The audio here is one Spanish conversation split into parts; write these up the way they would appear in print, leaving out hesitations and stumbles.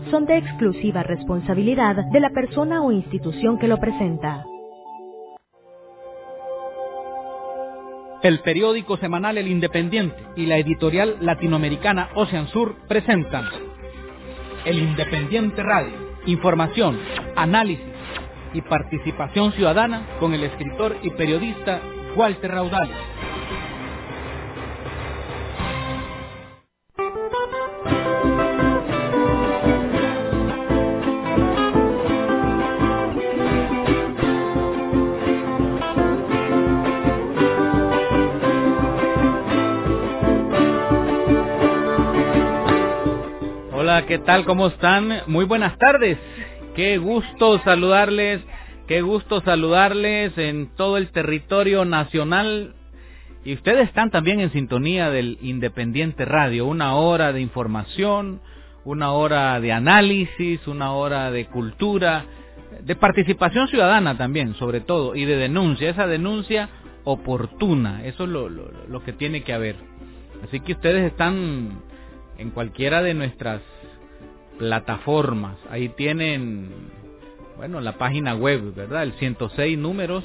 son de exclusiva responsabilidad de la persona o institución que lo presenta. El periódico semanal El Independiente y la editorial latinoamericana Ocean Sur presentan El Independiente Radio. Información, análisis y participación ciudadana con el escritor y periodista Walter Raudales. Hola, ¿qué tal? ¿Cómo están? Muy buenas tardes. Qué gusto saludarles en todo el territorio nacional. Y ustedes están también en sintonía del Independiente Radio. 1 hora de información, 1 hora de análisis, 1 hora de cultura, de participación ciudadana también, sobre todo, y de denuncia. Esa denuncia oportuna, eso es lo que tiene que haber. Así que ustedes están en cualquiera de nuestras plataformas. Ahí tienen, la página web, ¿verdad? El 106 números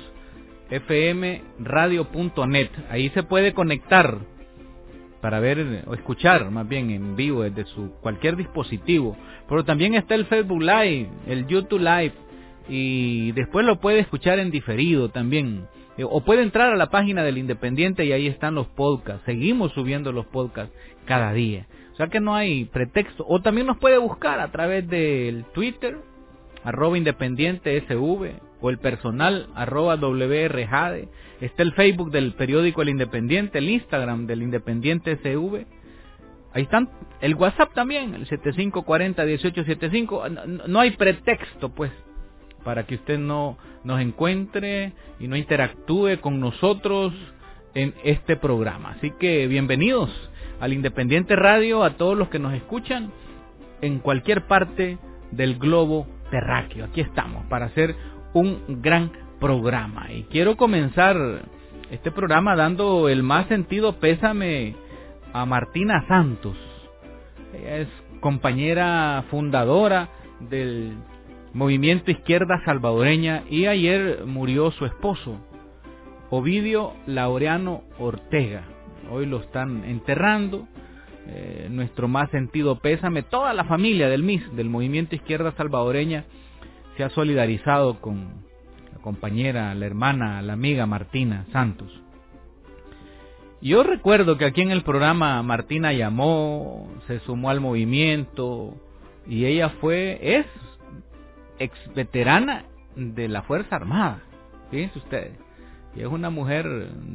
fmradio.net. Ahí se puede conectar para ver o escuchar más bien en vivo desde su cualquier dispositivo. Pero también está el Facebook Live, el YouTube Live, y después lo puede escuchar en diferido también. O puede entrar a la página del Independiente y ahí están los podcasts. Seguimos subiendo los podcasts cada día. O sea que no hay pretexto. O también nos puede buscar a través del Twitter, @IndependienteSV, o el personal, @WRJade. Está el Facebook del periódico El Independiente, el Instagram del Independiente SV. Ahí están, el WhatsApp también, el 7540-1875. No hay pretexto, pues, para que usted no nos encuentre y no interactúe con nosotros en este programa. Así que bienvenidos al Independiente Radio, a todos los que nos escuchan en cualquier parte del globo terráqueo. Aquí estamos para hacer un gran programa. Y quiero comenzar este programa dando el más sentido pésame a Martina Santos. Ella es compañera fundadora del Movimiento Izquierda Salvadoreña y ayer murió su esposo, Ovidio Laureano Ortega. Hoy lo están enterrando. Nuestro más sentido pésame. Toda la familia del MIS, del Movimiento Izquierda Salvadoreña, se ha solidarizado con la compañera, la hermana, la amiga Martina Santos. Yo recuerdo que aquí en el programa Martina llamó, se sumó al movimiento y ella es ex veterana de la Fuerza Armada. Fíjense ustedes. Y es una mujer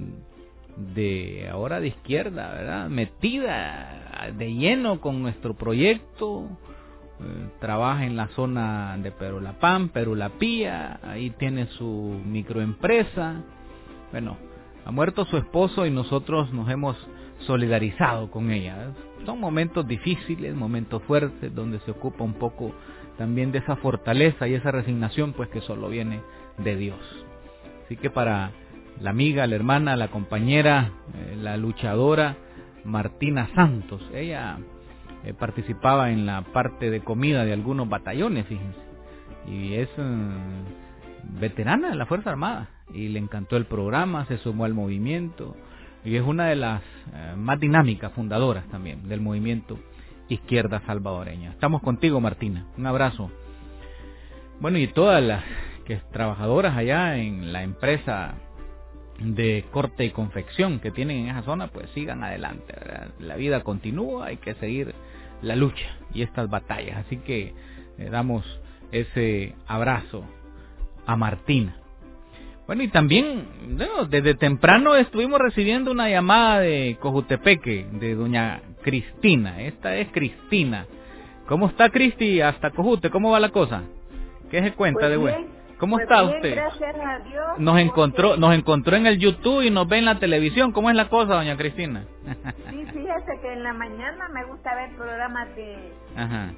de izquierda, ¿verdad? Metida de lleno con nuestro proyecto. Trabaja en la zona de Perulapán, Perulapía. Ahí tiene su microempresa. Ha muerto su esposo y nosotros nos hemos solidarizado con ella. Son momentos difíciles, momentos fuertes, donde se ocupa un poco también de esa fortaleza y esa resignación, pues, que solo viene de Dios. Así que para la amiga, la hermana, la compañera, la luchadora Martina Santos, ella participaba en la parte de comida de algunos batallones, fíjense, y es veterana de la Fuerza Armada, y le encantó el programa, se sumó al movimiento, y es una de las más dinámicas fundadoras también del Movimiento Izquierda Salvadoreña. Estamos contigo, Martina, un abrazo. Y todas las trabajadoras allá en la empresa de corte y confección que tienen en esa zona, pues sigan adelante, ¿verdad? La vida continúa, hay que seguir la lucha y estas batallas. Así que damos ese abrazo a Martina. Y también desde temprano estuvimos recibiendo una llamada de Cojutepeque, de doña Cristina. Esta es Cristina. ¿Cómo está, Cristi? Hasta Cojute, ¿cómo va la cosa? ¿Qué se cuenta pues de bien, bueno? ¿Cómo pues está bien, usted? Gracias a Dios. Nos encontró en el YouTube y nos ve en la televisión. ¿Cómo es la cosa, doña Cristina? Sí, fíjese que en la mañana me gusta ver programas de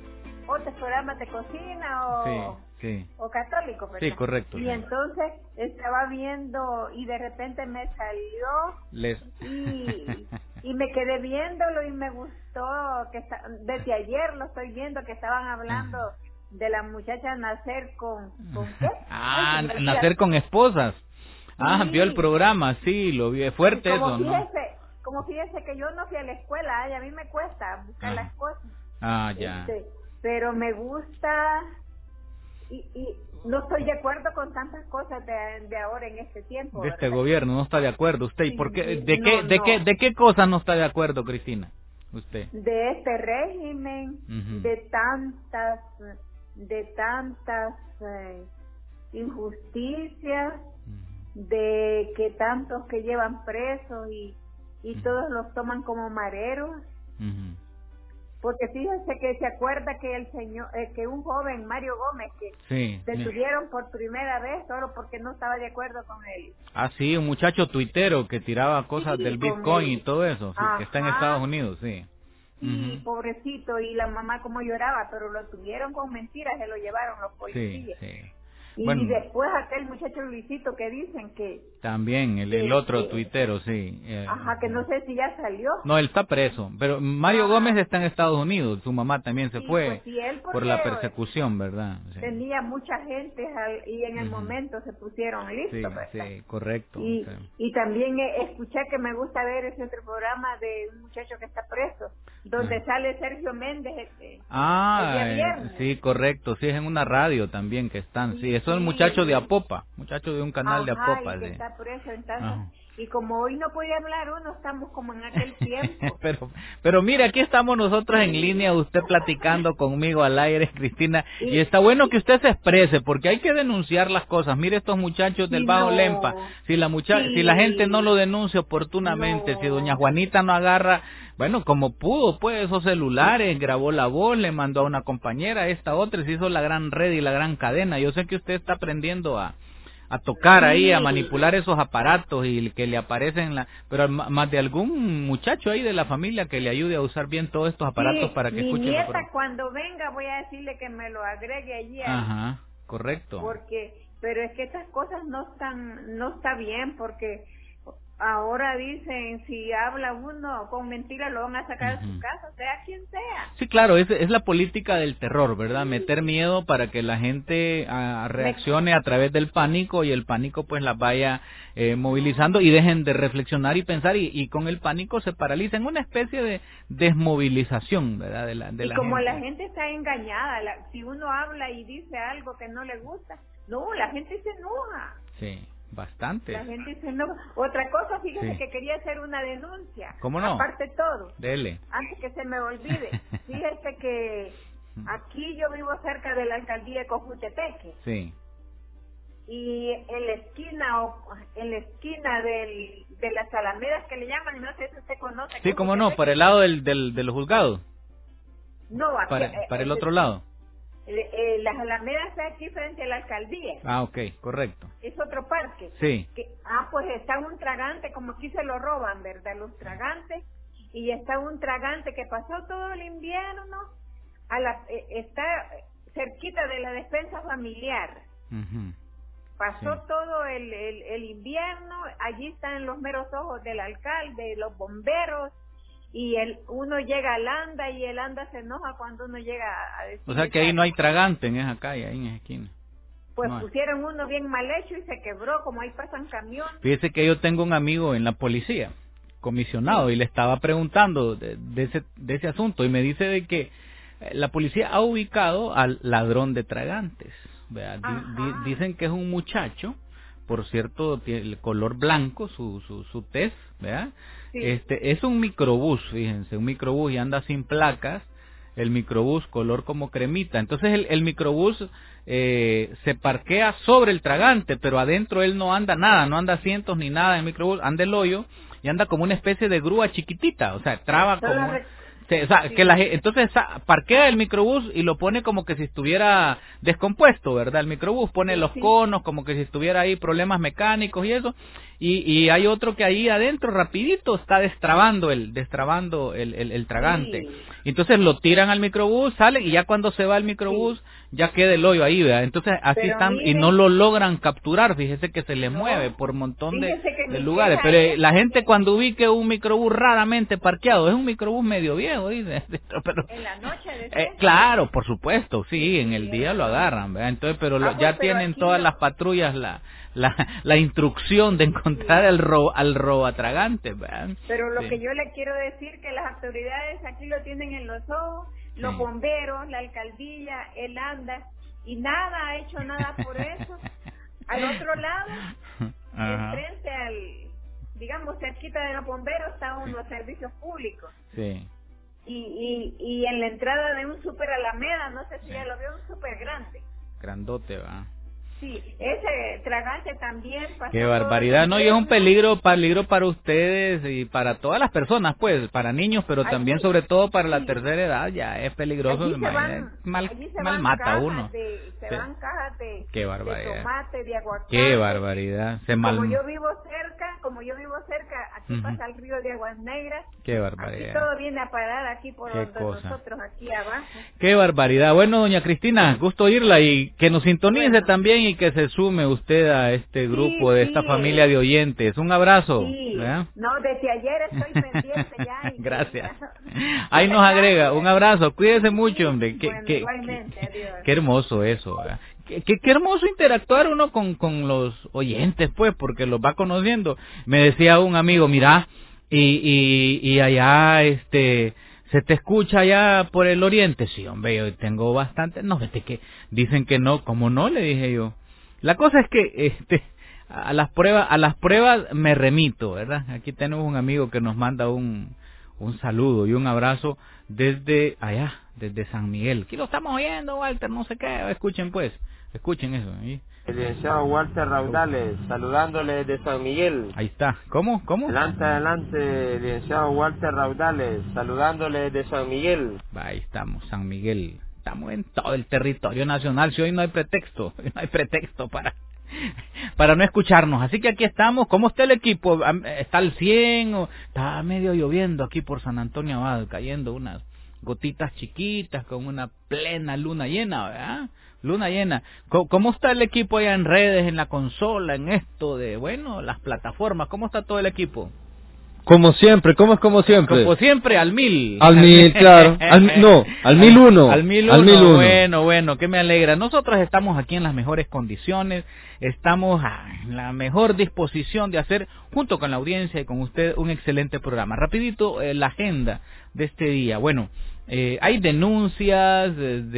otros programas de cocina o católico, ¿verdad? Sí, correcto. Y entonces estaba viendo y de repente me salió y me quedé viéndolo y me gustó, desde ayer lo estoy viendo que estaban hablando de la muchacha nacer con ¿qué? Nacer con esposas. Vio el programa, sí, lo vi, fuerte eso, ¿no? Como fíjese que yo no fui a la escuela, y a mí me cuesta buscar las cosas. Ya. Pero me gusta y no estoy de acuerdo con tantas cosas de ahora en este tiempo. De este ¿verdad? gobierno no está de acuerdo usted. ¿Y por qué? ¿De qué cosas no está de acuerdo, Cristina? Usted. De este régimen, de tantas injusticias, de que tantos que llevan presos y todos los toman como mareros. Porque fíjense que se acuerda que el señor, que un joven, Mario Gómez, que detuvieron por primera vez solo porque no estaba de acuerdo con él. Sí, un muchacho tuitero que tiraba cosas del Bitcoin y todo eso, que está en Estados Unidos, sí. Sí, pobrecito, y la mamá como lloraba, pero lo tuvieron con mentiras, se lo llevaron los policías. Sí. Y después aquel muchacho Luisito que dicen que... También, el otro tuitero, sí. Que no sé si ya salió. No, él está preso, pero Mario Gómez está en Estados Unidos, su mamá también se fue por la persecución, ¿verdad? Sí. Tenía mucha gente y en el momento se pusieron listos, ¿verdad? Sí, correcto. Y también escuché que me gusta ver ese otro programa de un muchacho que está preso, donde sale Sergio Méndez el día viernes. Sí, correcto, sí, es en una radio también que están, sí, eso es el muchacho de Apopa, muchacho de un canal de Apopa. Y que está preso, entonces, y como hoy no podía hablar uno, estamos como en aquel tiempo. pero mira, aquí estamos nosotros en línea, usted platicando conmigo al aire, Cristina, y está bueno que usted se exprese, porque hay que denunciar las cosas. Mire estos muchachos del Bajo Lempa, si la gente no lo denuncia oportunamente, si doña Juanita no agarra, bueno, como pudo, pues, esos celulares, grabó la voz, le mandó a una compañera, esta otra, se hizo la gran red y la gran cadena. Yo sé que usted está aprendiendo a tocar ahí, a manipular esos aparatos y que le aparecen, pero más de algún muchacho ahí de la familia que le ayude a usar bien todos estos aparatos para que escuche. Mi nieta cuando venga voy a decirle que me lo agregue allí. Correcto. Pero es que estas cosas no está bien, porque ahora dicen, si habla uno con mentira lo van a sacar de su casa, sea quien sea. Sí, claro, es la política del terror, ¿verdad? Meter miedo para que la gente reaccione a través del pánico y el pánico pues las vaya movilizando y dejen de reflexionar y pensar y con el pánico se paralicen, una especie de desmovilización, ¿verdad? De la como gente. La gente está engañada, si uno habla y dice algo que no le gusta, la gente se enoja. Sí. Bastante. La gente dice no. Otra cosa, fíjese que quería hacer una denuncia. ¿Cómo no? Aparte de todo. Dele. Antes que se me olvide. Fíjese que aquí yo vivo cerca de la alcaldía de Cojutepeque. Sí. Y en la esquina de las alamedas que le llaman, no sé si usted conoce. Sí, cómo no, para el lado de los juzgados. No, aquí, para el otro lado. Las alamedas está aquí frente a la alcaldía. Ok, correcto. Es otro parque. Sí. Pues está un tragante, como aquí se lo roban, ¿verdad? Los tragantes. Y está un tragante que pasó todo el invierno, está cerquita de la despensa familiar. Pasó todo el invierno, allí están los meros ojos del alcalde, los bomberos. Y uno llega al ANDA y el ANDA se enoja cuando uno llega a decir... O sea que ahí no hay tragante en esa calle, ahí en esa esquina. Pues pusieron uno bien mal hecho y se quebró, como ahí pasan camiones. Fíjese que yo tengo un amigo en la policía, comisionado, y le estaba preguntando de ese asunto, y me dice de que la policía ha ubicado al ladrón de tragantes. Dicen que es un muchacho, por cierto, tiene el color blanco, su tez, ¿verdad? Sí. Es un microbús, fíjense, un microbús y anda sin placas, el microbús color como cremita. Entonces el microbús se parquea sobre el tragante, pero adentro él no anda nada, no anda asientos ni nada en el microbús, anda el hoyo y anda como una especie de grúa chiquitita, o sea, traba como... entonces parquea el microbús y lo pone como que si estuviera descompuesto, ¿verdad? El microbús pone los conos como que si estuviera ahí problemas mecánicos y eso, y hay otro que ahí adentro rapidito está destrabando el tragante. Sí. Entonces lo tiran al microbús, salen y ya cuando se va el microbús ya queda el hoyo ahí, ¿verdad? Entonces así Pero están mire, y no lo logran capturar, fíjese que se le no, mueve por un montón de mi lugares. queja Pero es la gente cuando ubique un microbús raramente parqueado, es un microbús medio viejo, dice, pero en la noche de claro, por supuesto, sí, en el día lo agarran, ¿verdad? Entonces, pero ya pero tienen aquí todas no. las patrullas la instrucción de encontrar al robatragante, ¿verdad? Pero lo Sí. que yo le quiero decir que las autoridades aquí lo tienen en los ojos, los Sí. bomberos, la alcaldía, el ANDA, y nada ha hecho nada por eso. Al otro lado, Ajá. frente al, digamos, cerquita de los bomberos están los servicios públicos. Sí. Y en la entrada de un super Alameda, no sé si Sí. ya lo veo, un super grande. Grandote, va. Sí, ese tragante también pasó. Qué barbaridad, no, y es un peligro para ustedes y para todas las personas, pues, para niños, pero Allí, también sobre todo para la sí. tercera edad, ya es peligroso, Allí se imagínate, van, allí se mal van mata a cajas uno. se Sí. van cajas de, Qué de barbaridad. tomate, de aguacate. Qué barbaridad, Como yo vivo cerca, aquí Ujú. pasa el río de Aguas Negras. Qué Aquí barbaridad. todo viene a parar aquí por Qué donde cosa. nosotros, aquí abajo. Qué barbaridad. Bueno, doña Cristina, gusto oírla y que nos sintonice Bueno. también y que se sume usted a este grupo de esta sí. familia de oyentes. Un abrazo. Sí, ¿verdad? no, desde ayer estoy pendiente ya. Gracias. Ahí nos agrega. Un abrazo. Cuídese mucho, hombre. Bueno, igualmente, adiós. Qué hermoso eso. ¿verdad? Qué hermoso interactuar uno con los oyentes, pues, porque los va conociendo. Me decía un amigo, mira, y allá, ¿se te escucha allá por el oriente? Sí, hombre, yo tengo bastante. No, vete que dicen que no. ¿Cómo no? Le dije yo. La cosa es que, a las pruebas me remito, ¿verdad? Aquí tenemos un amigo que nos manda un saludo y un abrazo desde allá, desde San Miguel. Aquí lo estamos oyendo, Walter, no sé qué. Escuchen pues, escuchen eso. ¿sí? El licenciado Walter Raudales, saludándole desde San Miguel. Ahí está. ¿Cómo? Adelante, licenciado Walter Raudales, saludándole desde San Miguel. Ahí estamos, San Miguel. Estamos en todo el territorio nacional. Si hoy no hay pretexto, para no escucharnos. Así que aquí estamos. ¿Cómo está el equipo? ¿Está al 100? ¿O está medio lloviendo aquí por San Antonio Abad, cayendo unas gotitas chiquitas con una plena luna llena, ¿verdad? Luna llena. ¿Cómo está el equipo allá en redes, en la consola, en esto de, bueno, las plataformas? ¿Cómo está todo el equipo? Como siempre, ¿cómo es como siempre? Como siempre, al 1000. Al 1000, claro. Al 1001. Al 1001. Bueno, que me alegra. Nosotros estamos aquí en las mejores condiciones, estamos en la mejor disposición de hacer, junto con la audiencia y con usted, un excelente programa. Rapidito, la agenda de este día. Bueno, hay denuncias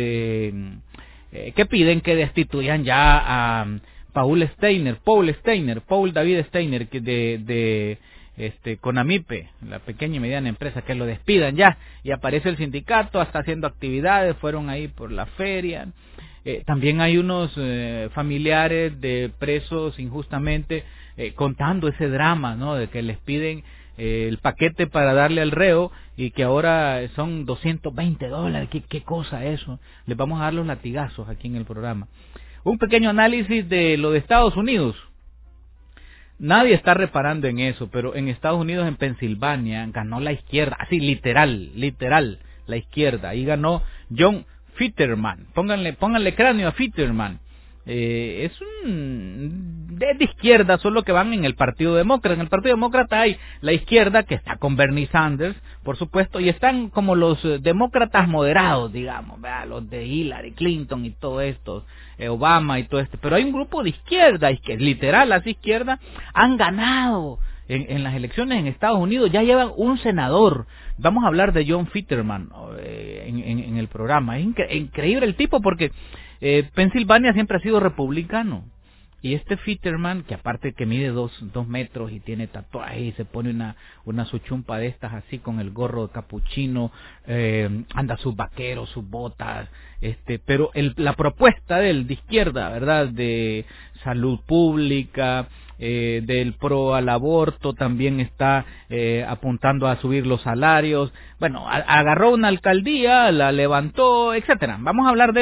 que piden que destituyan ya a Paul David Steiner, que de Conamipe, la pequeña y mediana empresa, que lo despidan ya, y aparece el sindicato, está haciendo actividades, fueron ahí por la feria. También hay unos familiares de presos injustamente contando ese drama, ¿no? De que les piden el paquete para darle al reo y que ahora son $220. ¿Qué cosa eso? Les vamos a dar los latigazos aquí en el programa. Un pequeño análisis de lo de Estados Unidos. Nadie está reparando en eso, pero en Estados Unidos, en Pensilvania, ganó la izquierda, así literal, la izquierda. Ahí ganó John Fetterman. Pónganle cráneo a Fetterman. Es de izquierda, solo que van en el Partido Demócrata. En el Partido Demócrata hay la izquierda, que está con Bernie Sanders, por supuesto, y están como los demócratas moderados, digamos, ¿verdad? Los de Hillary Clinton y todo esto, Obama y todo esto. Pero hay un grupo de izquierda, literal, las izquierdas han ganado en las elecciones en Estados Unidos, ya llevan un senador. Vamos a hablar de John Fetterman en el programa. Es increíble el tipo, porque Pensilvania siempre ha sido republicano, y este Fetterman, que aparte que mide 2 metros y tiene tatuajes y se pone una suchumpa de estas así con el gorro de capuchino, anda sus vaqueros, sus botas, pero la propuesta de izquierda, ¿verdad? De salud pública, del pro al aborto, también está apuntando a subir los salarios. Bueno, agarró una alcaldía, la levantó, etcétera. Vamos a hablar de él.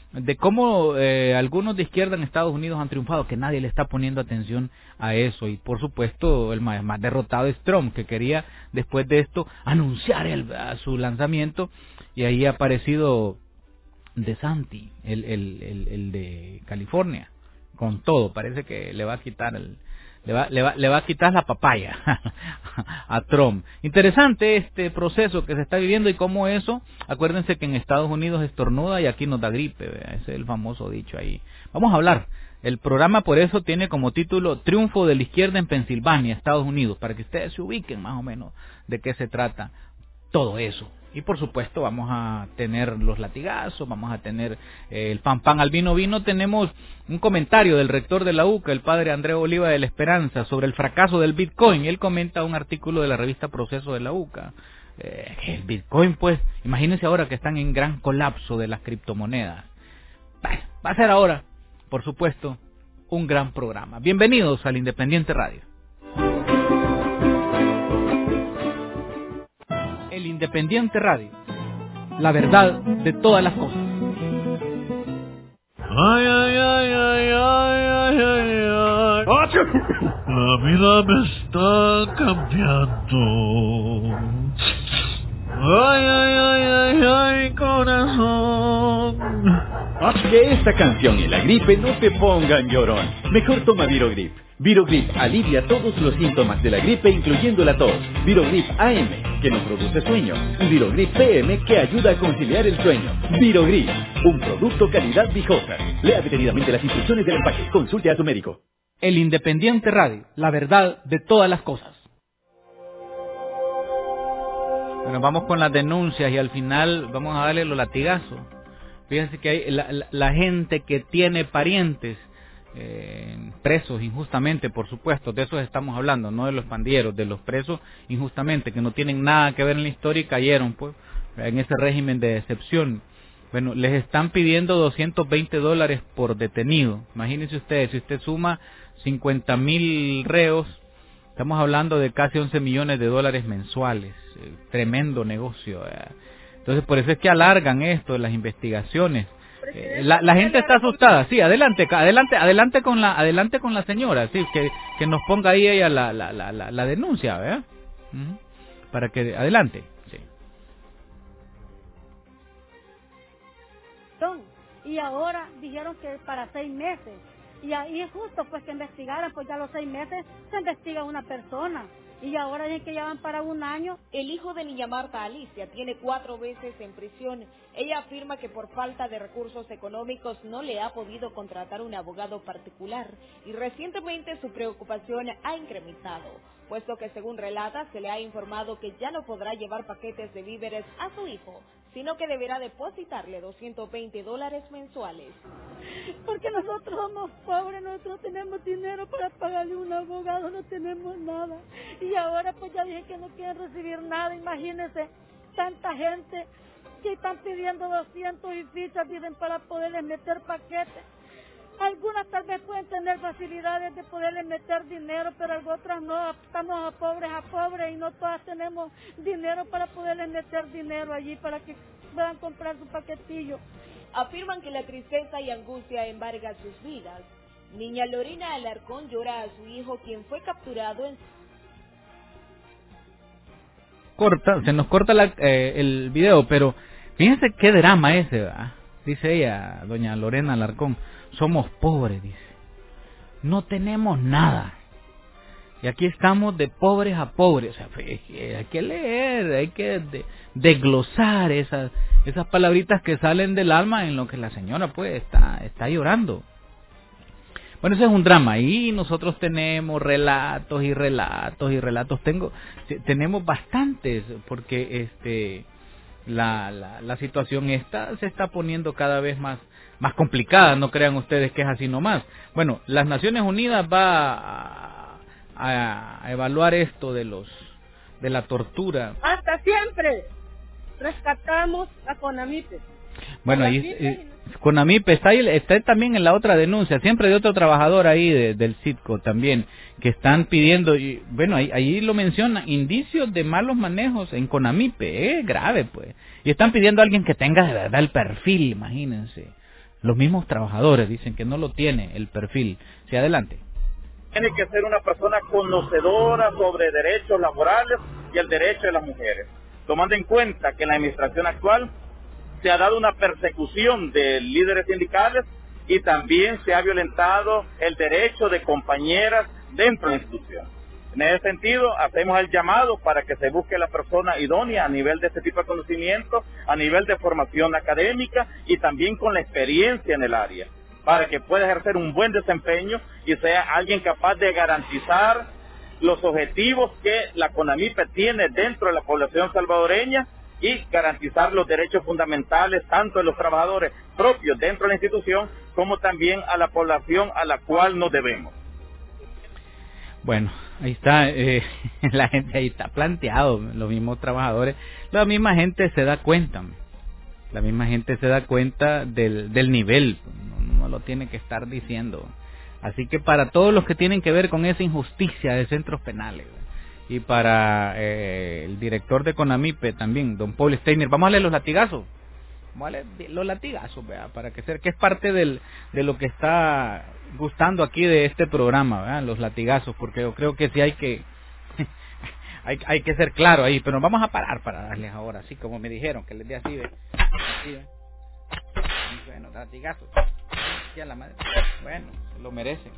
de cómo algunos de izquierda en Estados Unidos han triunfado, que nadie le está poniendo atención a eso. Y por supuesto el más derrotado es Trump, que quería después de esto anunciar su lanzamiento, y ahí ha aparecido DeSantis, el de California, con todo. Parece que le va a quitar le va a quitar la papaya a Trump. Interesante este proceso que se está viviendo y cómo eso, acuérdense que en Estados Unidos estornuda y aquí nos da gripe, ¿verdad? Ese es el famoso dicho ahí. Vamos a hablar. El programa por eso tiene como título Triunfo de la izquierda en Pensilvania, Estados Unidos, para que ustedes se ubiquen más o menos de qué se trata todo eso. Y por supuesto vamos a tener los latigazos, vamos a tener el pan al vino. Tenemos un comentario del rector de la UCA, el padre Andrés Oliva de la Esperanza, sobre el fracaso del Bitcoin. Él comenta un artículo de la revista Proceso de la UCA. El Bitcoin, pues, imagínense ahora que están en gran colapso de las criptomonedas. Va a ser ahora, por supuesto, un gran programa. Bienvenidos al Independiente Radio. El Independiente Radio, la verdad de todas las cosas. Ay, ay, ay, ay, ay, ay, ay, ay. La vida me está cambiando. Ay, ay, ay, ay, ay, corazón. Que esta canción y la gripe no te pongan llorón. Mejor toma Virogrip. Virogrip alivia todos los síntomas de la gripe, incluyendo la tos. Virogrip AM, que no produce sueño. Y Virogrip PM, que ayuda a conciliar el sueño. Virogrip, un producto calidad Vijosa. Lea detenidamente las instrucciones del empaque. Consulte a su médico. El Independiente Radio, la verdad de todas las cosas. Bueno, vamos con las denuncias y al final vamos a darle los latigazos. Fíjense que hay la gente que tiene parientes presos injustamente, por supuesto, de esos estamos hablando, no de los pandilleros, de los presos injustamente, que no tienen nada que ver en la historia y cayeron pues en ese régimen de excepción. Bueno, les están pidiendo $220 por detenido. Imagínense ustedes, si usted suma 50,000 reos, estamos hablando de casi $11 millones mensuales. Tremendo negocio. Entonces, por eso es que alargan esto, las investigaciones. La gente está asustada. Sí, adelante con la señora, sí, que nos ponga ahí ella la denuncia, ¿verdad? Para que adelante. Sí. Y ahora dijeron que para 6 meses. Y ahí es justo pues que investigaran, pues ya a los 6 meses se investiga una persona. Y ahora dicen que ya van para 1 año. El hijo de niña Marta Alicia tiene 4 veces en prisión. Ella afirma que por falta de recursos económicos no le ha podido contratar un abogado particular y recientemente su preocupación ha incrementado, puesto que según relata se le ha informado que ya no podrá llevar paquetes de víveres a su hijo, sino que deberá depositarle $220 mensuales. Porque nosotros somos pobres, nosotros tenemos dinero para pagarle un abogado, no tenemos nada. Y ahora pues ya dije que no quieren recibir nada, imagínense, tanta gente que están pidiendo 200 y fichas, dicen, para poderles meter paquetes. Algunas tal vez pueden tener facilidades de poderles meter dinero, pero otras no, estamos a pobres y no todas tenemos dinero para poderles meter dinero allí para que puedan comprar su paquetillo. Afirman que la tristeza y angustia embarga sus vidas. Niña Lorena Alarcón llora a su hijo, quien fue capturado en... Se nos corta el video, pero fíjense qué drama ese, ¿verdad? Dice ella, doña Lorena Alarcón, somos pobres, dice, no tenemos nada, y aquí estamos de pobres a pobres. O sea, hay que leer, hay que desglosar esas palabritas que salen del alma en lo que la señora pues está llorando. Bueno, ese es un drama, y nosotros tenemos relatos y relatos y relatos. Tenemos bastantes, porque la situación se está poniendo cada vez más complicada. No crean ustedes que es así nomás. Bueno, las Naciones Unidas va a evaluar esto de la tortura. Hasta siempre rescatamos a CONAMIPE. Bueno, ahí CONAMIPE está también en la otra denuncia, siempre de otro trabajador ahí del CITCO también, que están pidiendo, y bueno, ahí lo menciona, indicios de malos manejos en CONAMIPE, grave pues, y están pidiendo a alguien que tenga de verdad el perfil, imagínense, Los mismos trabajadores dicen que no lo tiene el perfil. Sí, adelante. Tiene que ser una persona conocedora sobre derechos laborales y el derecho de las mujeres, tomando en cuenta que en la administración actual se ha dado una persecución de líderes sindicales y también se ha violentado el derecho de compañeras dentro de la institución. En ese sentido, hacemos el llamado para que se busque la persona idónea a nivel de este tipo de conocimiento, a nivel de formación académica y también con la experiencia en el área, para que pueda ejercer un buen desempeño y sea alguien capaz de garantizar los objetivos que la CONAMIPE tiene dentro de la población salvadoreña y garantizar los derechos fundamentales tanto de los trabajadores propios dentro de la institución como también a la población a la cual nos debemos. Bueno, ahí está, la gente ahí está planteado, los mismos trabajadores, la misma gente se da cuenta, del nivel, no lo tiene que estar diciendo. Así que para todos los que tienen que ver con esa injusticia de centros penales, y para el director de CONAMIPE también, don Paul Steiner, vamos a leer los latigazos, para que sea, que es parte de lo que está gustando aquí de este programa, ¿verdad? Los latigazos, porque yo creo que sí hay que hay que ser claro ahí, pero vamos a parar para darles ahora, así como me dijeron, que les dé así, ¿ve? Bueno, latigazos, ya la madre, bueno, se lo merece.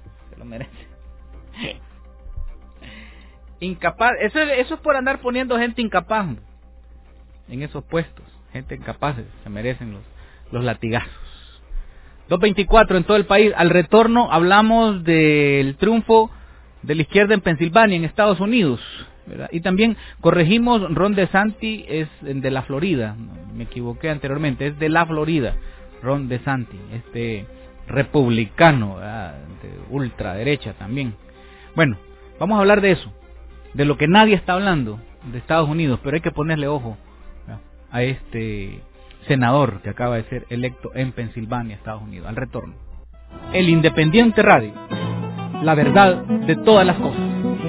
Incapaz, eso es por andar poniendo gente incapaz en esos puestos, gente incapaz, se merecen los latigazos. 2:24 en todo el país. Al retorno hablamos del triunfo de la izquierda en Pensilvania, en Estados Unidos, ¿verdad? Y también corregimos, Ron DeSantis es de la Florida, me equivoqué anteriormente, es de la Florida, Ron DeSantis, republicano, ¿verdad? De ultraderecha también. Bueno, vamos a hablar de eso, de lo que nadie está hablando de Estados Unidos, pero hay que ponerle ojo, ¿verdad?, a este senador que acaba de ser electo en Pensilvania, Estados Unidos. Al retorno, El Independiente Radio, la verdad de todas las cosas.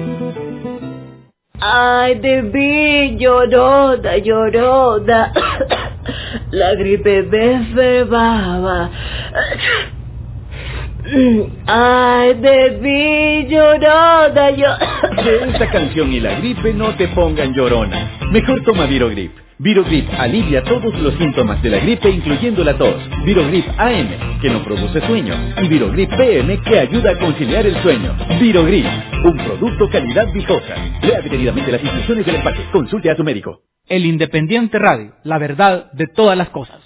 Ay, de mí, llorona, la gripe me enfermaba. Ay, de mí, llorona, Que esta canción y la gripe no te pongan llorona. Mejor toma Virogrip. Virogrip alivia todos los síntomas de la gripe, incluyendo la tos. Virogrip AM, que no produce sueño. Y Virogrip PM, que ayuda a conciliar el sueño. Virogrip, un producto calidad Vicosa. Lea detenidamente las instrucciones del empaque. Consulte a su médico. El Independiente Radio, la verdad de todas las cosas.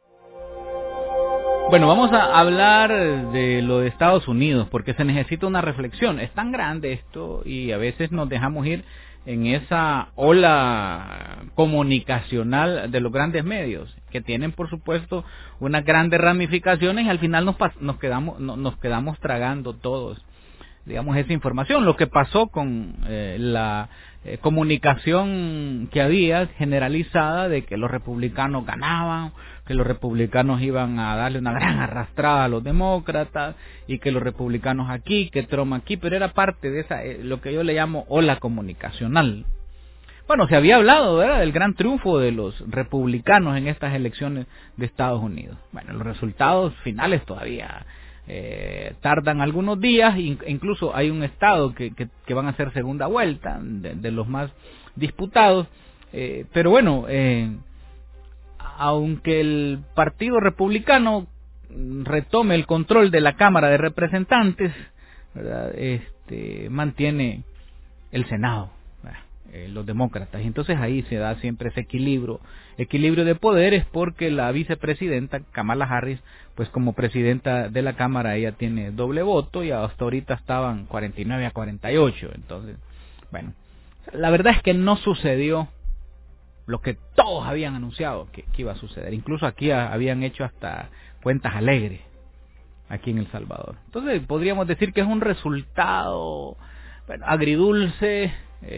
Bueno, vamos a hablar de lo de Estados Unidos, porque se necesita una reflexión. Es tan grande esto y a veces nos dejamos ir en esa ola comunicacional de los grandes medios, que tienen por supuesto unas grandes ramificaciones y al final nos quedamos tragando todos, digamos, esa información. Lo que pasó con la comunicación que había generalizada de que los republicanos ganaban, que los republicanos iban a darle una gran arrastrada a los demócratas y que los republicanos aquí, que Trump aquí, pero era parte de esa, lo que yo le llamo ola comunicacional. Bueno, se había hablado, ¿verdad?, del gran triunfo de los republicanos en estas elecciones de Estados Unidos. Bueno, los resultados finales todavía tardan algunos días, incluso hay un estado que van a hacer segunda vuelta, de los más disputados, pero bueno, aunque el Partido Republicano retome el control de la Cámara de Representantes, ¿verdad?, mantiene el Senado, los demócratas, y entonces ahí se da siempre ese equilibrio de poderes, porque la vicepresidenta Kamala Harris, pues como presidenta de la Cámara, ella tiene doble voto y hasta ahorita estaban 49-48, entonces, bueno, la verdad es que no sucedió lo que todos habían anunciado que iba a suceder. Incluso aquí habían hecho hasta cuentas alegres, aquí en El Salvador. Entonces podríamos decir que es un resultado, bueno, agridulce,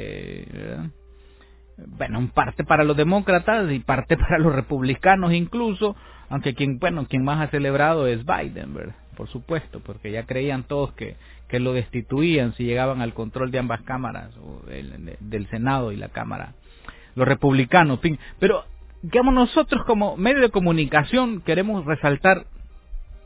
bueno, en parte para los demócratas y parte para los republicanos incluso, aunque quien más ha celebrado es Biden, ¿verdad?, por supuesto, porque ya creían todos que lo destituían si llegaban al control de ambas cámaras, o del Senado y la Cámara, los republicanos, en fin. Pero digamos, nosotros como medio de comunicación queremos resaltar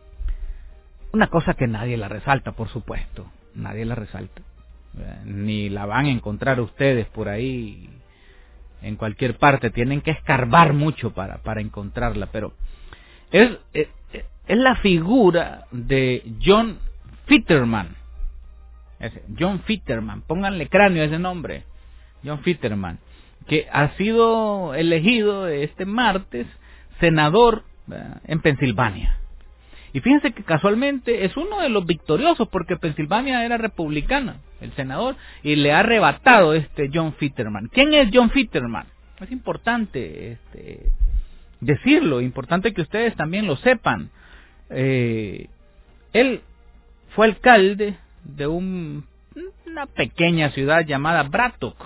Una cosa que nadie la resalta, por supuesto, nadie la resalta, ni la van a encontrar ustedes por ahí en cualquier parte, tienen que escarbar mucho para encontrarla, pero es la figura de John Fetterman. John Fetterman, pónganle cráneo a ese nombre, John Fetterman, que ha sido elegido este martes senador en Pensilvania. Y fíjense que casualmente es uno de los victoriosos, porque Pensilvania era republicana, el senador, y le ha arrebatado John Fetterman. ¿Quién es John Fetterman? Es importante decirlo, importante que ustedes también lo sepan. Él fue alcalde de una pequeña ciudad llamada Braddock.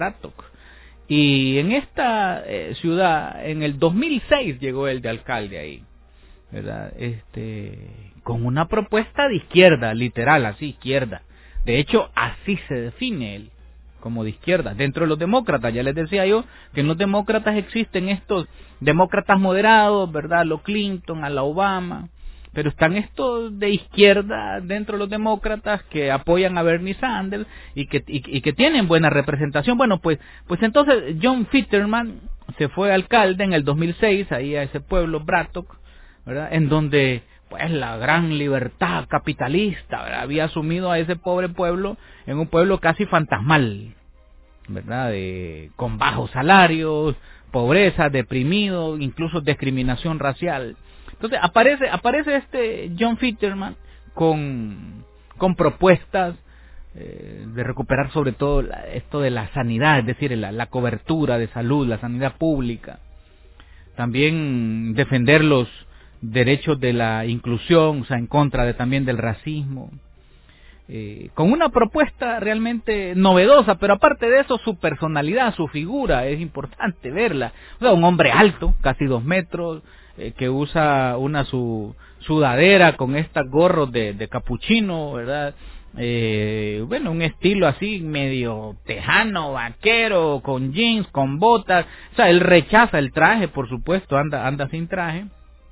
Y en esta ciudad, en el 2006 llegó él de alcalde ahí, ¿verdad? Con una propuesta de izquierda, literal, así, izquierda. De hecho, así se define él, como de izquierda. Dentro de los demócratas, ya les decía yo, que en los demócratas existen estos demócratas moderados, ¿verdad? A lo Clinton, a la Obama, pero están estos de izquierda dentro de los demócratas que apoyan a Bernie Sanders y que tienen buena representación. Bueno, pues entonces John Fetterman se fue alcalde en el 2006, ahí a ese pueblo, Braddock, ¿verdad? En donde pues la gran libertad capitalista, ¿verdad?, había asumido a ese pobre pueblo en un pueblo casi fantasmal, ¿verdad?, con bajos salarios, pobreza, deprimido, incluso discriminación racial. Entonces aparece John Fetterman con propuestas de recuperar sobre todo esto de la sanidad, es decir, la cobertura de salud, la sanidad pública. También defender los derechos de la inclusión, o sea, en contra también del racismo. Con una propuesta realmente novedosa, pero aparte de eso, su personalidad, su figura, es importante verla. O sea, un hombre alto, casi 2 metros, que usa su sudadera con estos gorros de capuchino, ¿verdad? Bueno, un estilo así medio tejano, vaquero, con jeans, con botas. O sea, él rechaza el traje, por supuesto, anda sin traje.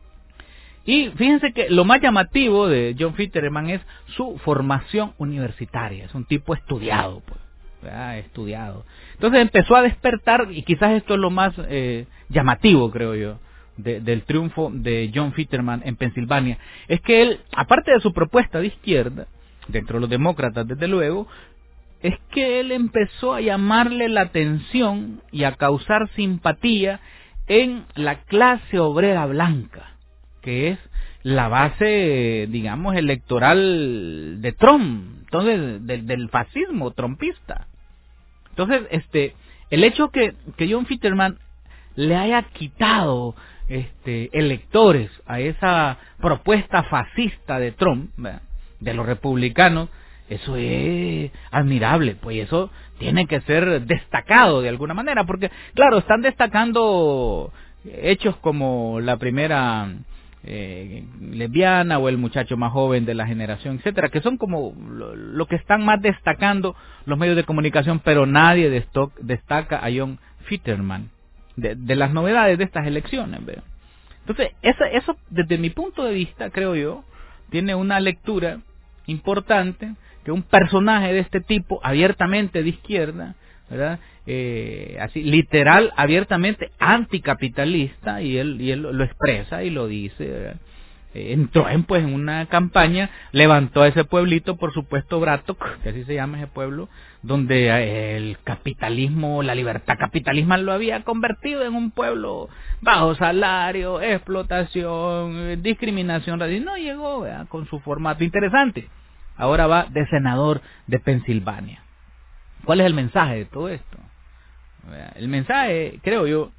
Y fíjense que lo más llamativo de John Fetterman es su formación universitaria. Es un tipo estudiado, pues, ¿verdad? Estudiado. Entonces empezó a despertar, y quizás esto es lo más llamativo, creo yo, del triunfo de John Fetterman en Pensilvania. Es que él, aparte de su propuesta de izquierda, dentro de los demócratas desde luego, es que él empezó a llamarle la atención y a causar simpatía en la clase obrera blanca, que es la base, digamos, electoral de Trump, entonces del fascismo trumpista. Entonces, el hecho que John Fetterman le haya quitado electores a esa propuesta fascista de Trump, ¿verdad?, de los republicanos, eso es admirable, pues eso tiene que ser destacado de alguna manera, porque claro, están destacando hechos como la primera lesbiana o el muchacho más joven de la generación, etcétera, que son como lo que están más destacando los medios de comunicación, pero nadie destaca a John Fetterman de las novedades de estas elecciones, ¿verdad? Entonces, eso desde mi punto de vista, creo yo, tiene una lectura importante, que un personaje de este tipo, abiertamente de izquierda, ¿verdad?, así literal, abiertamente anticapitalista, y él lo expresa y lo dice, ¿verdad? Entró en una campaña, levantó a ese pueblito, por supuesto Braddock, que así se llama ese pueblo, donde el capitalismo, la libertad capitalista lo había convertido en un pueblo bajo salario, explotación, discriminación racial. No llegó, ¿verdad?, con su formato interesante. Ahora va de senador de Pensilvania. ¿Cuál es el mensaje de todo esto? El mensaje, creo yo,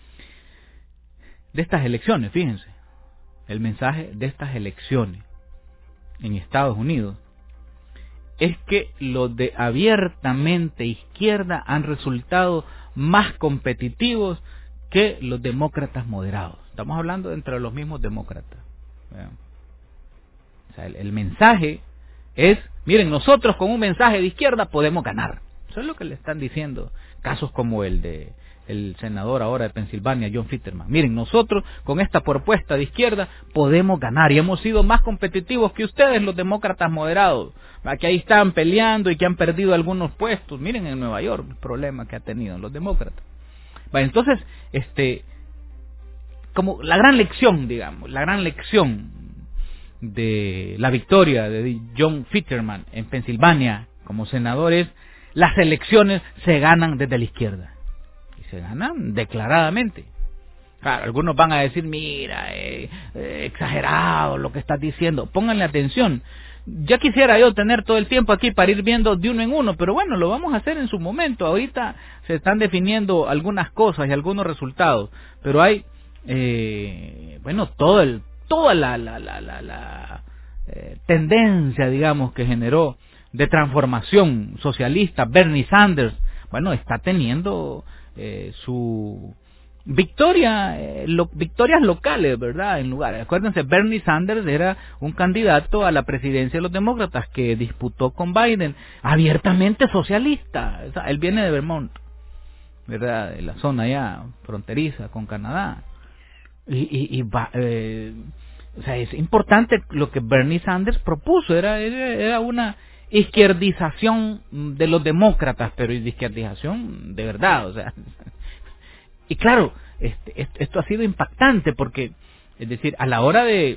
de estas elecciones, fíjense, el mensaje de estas elecciones en Estados Unidos es que los de abiertamente izquierda han resultado más competitivos que los demócratas moderados. Estamos hablando entre los mismos demócratas. O sea, el mensaje es, miren, nosotros con un mensaje de izquierda podemos ganar. Eso es lo que le están diciendo. Casos como el de el senador ahora de Pensilvania, John Fetterman. Miren, nosotros con esta propuesta de izquierda podemos ganar y hemos sido más competitivos que ustedes, los demócratas moderados, que ahí están peleando y que han perdido algunos puestos. Miren en Nueva York el problema que ha tenido los demócratas. Entonces, como la gran lección, digamos, la gran lección de la victoria de John Fetterman en Pensilvania como senador es: las elecciones se ganan desde la izquierda. Y se ganan declaradamente. Claro, algunos van a decir, mira, exagerado lo que estás diciendo. Pónganle atención. Ya quisiera yo tener todo el tiempo aquí para ir viendo de uno en uno, pero bueno, lo vamos a hacer en su momento. Ahorita se están definiendo algunas cosas y algunos resultados, pero hay, toda la tendencia, digamos, que generó de transformación socialista. Bernie Sanders, está teniendo su victorias locales, ¿verdad? En lugares. Acuérdense, Bernie Sanders era un candidato a la presidencia de los demócratas que disputó con Biden, abiertamente socialista. O sea, él viene de Vermont, ¿verdad? De la zona ya fronteriza con Canadá. O sea, es importante lo que Bernie Sanders propuso. Era una izquierdización de los demócratas, pero de izquierdización de verdad, o sea. Y claro, esto ha sido impactante porque, es decir, a la hora de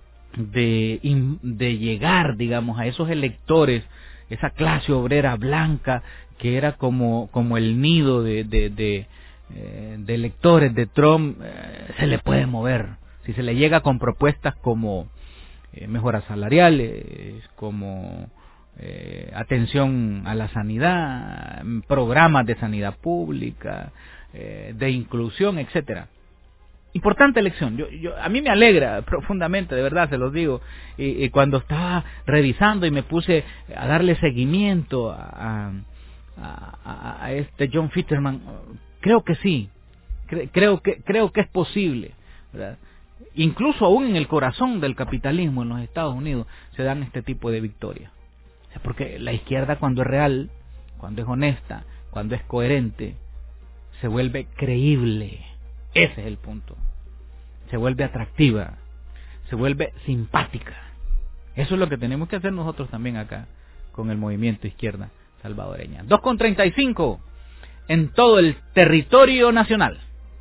llegar, digamos, a esos electores, esa clase obrera blanca que era como el nido de electores de Trump, se le puede mover. Si se le llega con propuestas como mejoras salariales, como atención a la sanidad, programas de sanidad pública, de inclusión, etcétera. Importante elección. A mí me alegra profundamente, de verdad, se los digo. Y cuando estaba revisando y me puse a darle seguimiento a este John Fetterman, creo que sí, creo que es posible, ¿verdad? Incluso aún en el corazón del capitalismo en los Estados Unidos se dan este tipo de victorias. O sea, porque la izquierda, cuando es real, cuando es honesta, cuando es coherente, se vuelve creíble. Ese es el punto. Se vuelve atractiva, se vuelve simpática. Eso es lo que tenemos que hacer nosotros también acá con el movimiento izquierda salvadoreña. 2:35 en todo el territorio nacional.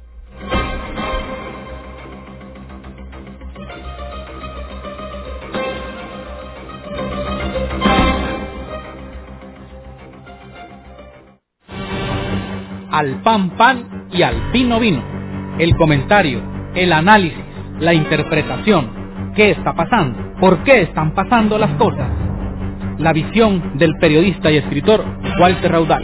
Al pan pan y al vino vino. El comentario, el análisis, la interpretación. ¿Qué está pasando? ¿Por qué están pasando las cosas? La visión del periodista y escritor Walter Raudal.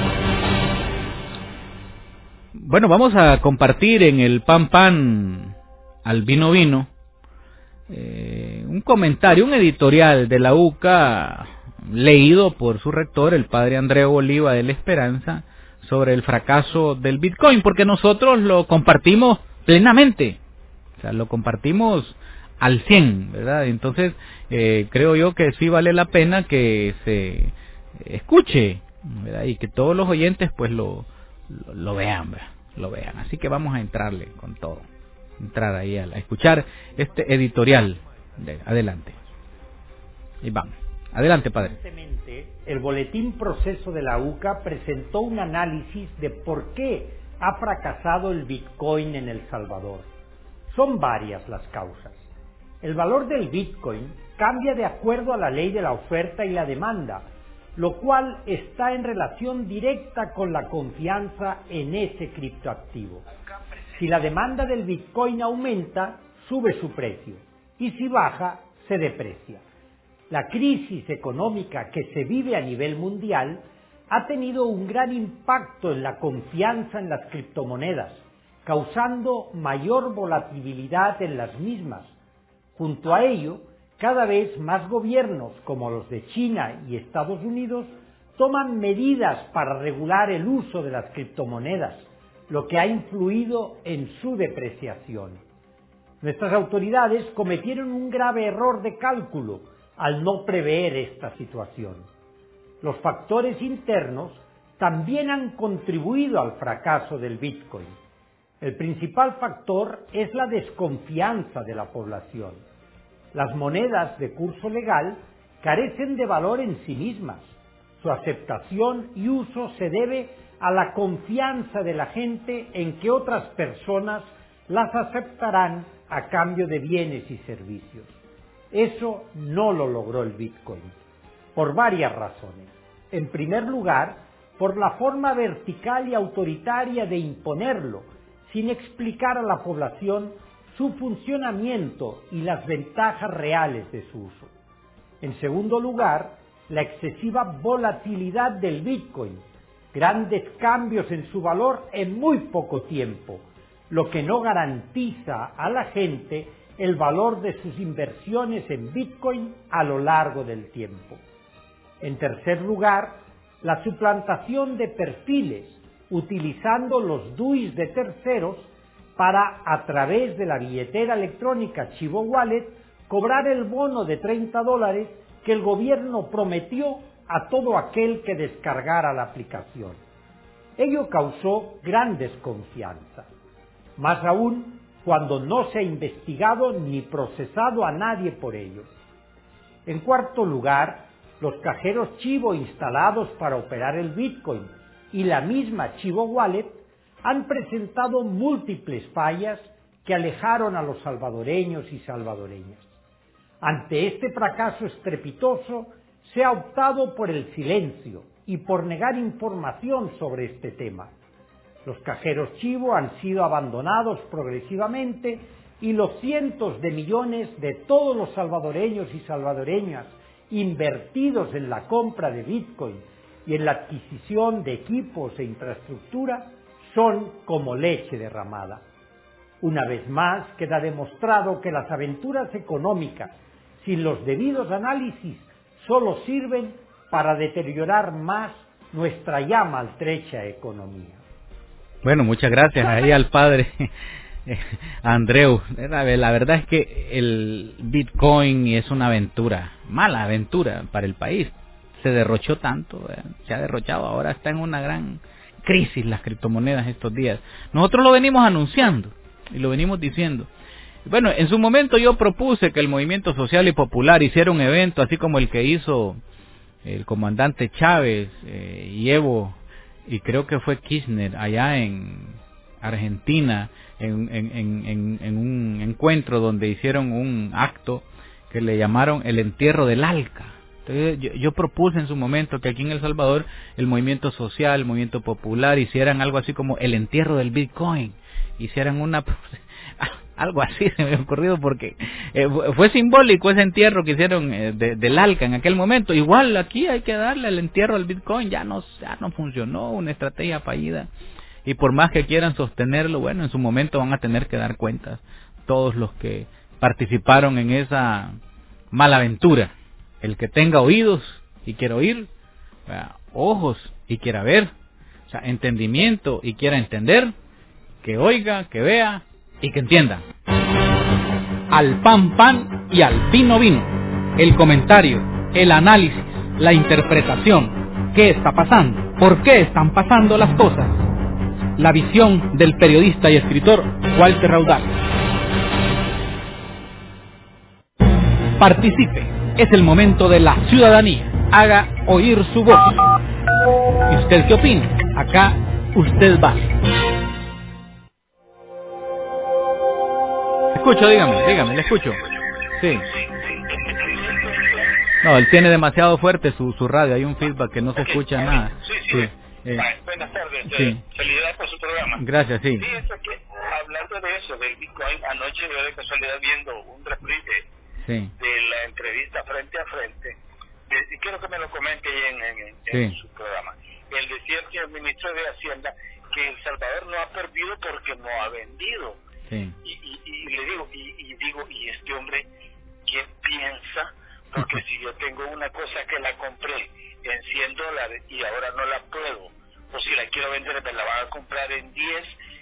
Bueno, vamos a compartir en el pan pan al vino vino un comentario, un editorial de la UCA leído por su rector, el padre Andreu Oliva de la Esperanza, sobre el fracaso del Bitcoin, porque nosotros lo compartimos plenamente, o sea, lo compartimos al 100, ¿verdad? Entonces, creo yo que sí vale la pena que se escuche, ¿verdad? Y que todos los oyentes pues lo vean, ¿verdad? Lo vean. Así que vamos a entrarle con todo, entrar ahí a escuchar este editorial. Adelante. Y vamos. Adelante, padre. El boletín Proceso de la UCA presentó un análisis de por qué ha fracasado el Bitcoin en El Salvador. Son varias las causas. El valor del Bitcoin cambia de acuerdo a la ley de la oferta y la demanda, lo cual está en relación directa con la confianza en ese criptoactivo. Si la demanda del Bitcoin aumenta, sube su precio, y si baja, se deprecia. La crisis económica que se vive a nivel mundial ha tenido un gran impacto en la confianza en las criptomonedas, causando mayor volatilidad en las mismas. Junto a ello, cada vez más gobiernos, como los de China y Estados Unidos, toman medidas para regular el uso de las criptomonedas, lo que ha influido en su depreciación. Nuestras autoridades cometieron un grave error de cálculo al no prever esta situación. Los factores internos también han contribuido al fracaso del Bitcoin. El principal factor es la desconfianza de la población. Las monedas de curso legal carecen de valor en sí mismas. Su aceptación y uso se debe a la confianza de la gente en que otras personas las aceptarán a cambio de bienes y servicios. Eso no lo logró el Bitcoin, por varias razones. En primer lugar, por la forma vertical y autoritaria de imponerlo, sin explicar a la población su funcionamiento y las ventajas reales de su uso. En segundo lugar, la excesiva volatilidad del Bitcoin, grandes cambios en su valor en muy poco tiempo, lo que no garantiza a la gente el valor de sus inversiones en Bitcoin a lo largo del tiempo. En tercer lugar, la suplantación de perfiles, utilizando los DUIs de terceros para, a través de la billetera electrónica Chivo Wallet, cobrar el bono de $30 que el gobierno prometió a todo aquel que descargara la aplicación. Ello causó gran desconfianza, más aún cuando no se ha investigado ni procesado a nadie por ello. En cuarto lugar, los cajeros Chivo instalados para operar el Bitcoin y la misma Chivo Wallet han presentado múltiples fallas que alejaron a los salvadoreños y salvadoreñas. Ante este fracaso estrepitoso, se ha optado por el silencio y por negar información sobre este tema. Los cajeros Chivo han sido abandonados progresivamente y los cientos de millones de todos los salvadoreños y salvadoreñas invertidos en la compra de Bitcoin y en la adquisición de equipos e infraestructura son como leche derramada. Una vez más queda demostrado que las aventuras económicas, sin los debidos análisis, solo sirven para deteriorar más nuestra ya maltrecha economía. Bueno, muchas gracias ahí al padre Andreu. La verdad es que el Bitcoin es una aventura, mala aventura para el país. Se derrochó tanto, se ha derrochado, ahora está en una gran crisis las criptomonedas estos días. Nosotros lo venimos anunciando y lo venimos diciendo. Bueno, en su momento yo propuse que el Movimiento Social y Popular hiciera un evento así como el que hizo el comandante Chávez y Evo, y creo que fue Kirchner allá en Argentina, en un encuentro donde hicieron un acto que le llamaron el entierro del ALCA. Entonces, yo propuse en su momento que aquí en El Salvador el movimiento social, el movimiento popular hicieran algo así como el entierro del Bitcoin, hicieran algo así se me ha ocurrido porque fue simbólico ese entierro que hicieron del ALCA en aquel momento. Igual aquí hay que darle el entierro al Bitcoin, ya no funcionó, una estrategia fallida, y por más que quieran sostenerlo, bueno, en su momento van a tener que dar cuentas todos los que participaron en esa mala aventura. El que tenga oídos y quiera oír, ojos y quiera ver, o sea, entendimiento y quiera entender, que oiga, que vea y que entienda. Al pan pan y al vino vino. El comentario, el análisis, la interpretación. ¿Qué está pasando? ¿Por qué están pasando las cosas? La visión del periodista y escritor Walter Raudal. Participe. Es el momento de la ciudadanía. Haga oír su voz. ¿Y usted qué opina? Acá usted va. Escucho, dígame, le escucho. Sí. No, él tiene demasiado fuerte su radio, hay un feedback que no se escucha nada. Sí. Buenas tardes, sí. Felicidades por su programa. Gracias, sí. Sí, eso que, hablando de eso, del Bitcoin, anoche yo de casualidad viendo un reprise de la entrevista frente a frente, y quiero que me lo comente en su programa. Él decía que el ministro de Hacienda que El Salvador no ha perdido porque no ha vendido. Y le digo, y este hombre, ¿qué piensa? Porque si yo tengo una cosa que la compré en $100 y ahora no la puedo, o si la quiero vender me la van a comprar en 10,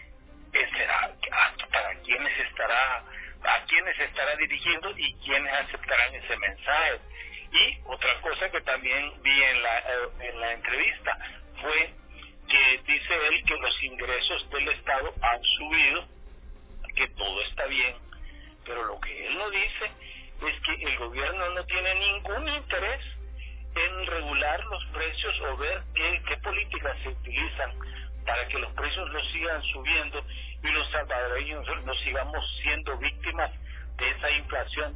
¿para quiénes estará? ¿A quiénes se estará dirigiendo y quiénes aceptarán ese mensaje? Y otra cosa que también vi en la entrevista fue que dice él que los ingresos del Estado han subido, que todo está bien, pero lo que él no dice es que el gobierno no tiene ningún interés en regular los precios o ver qué políticas se utilizan para que los precios los sigan subiendo y los salvadoreños no sigamos siendo víctimas de esa inflación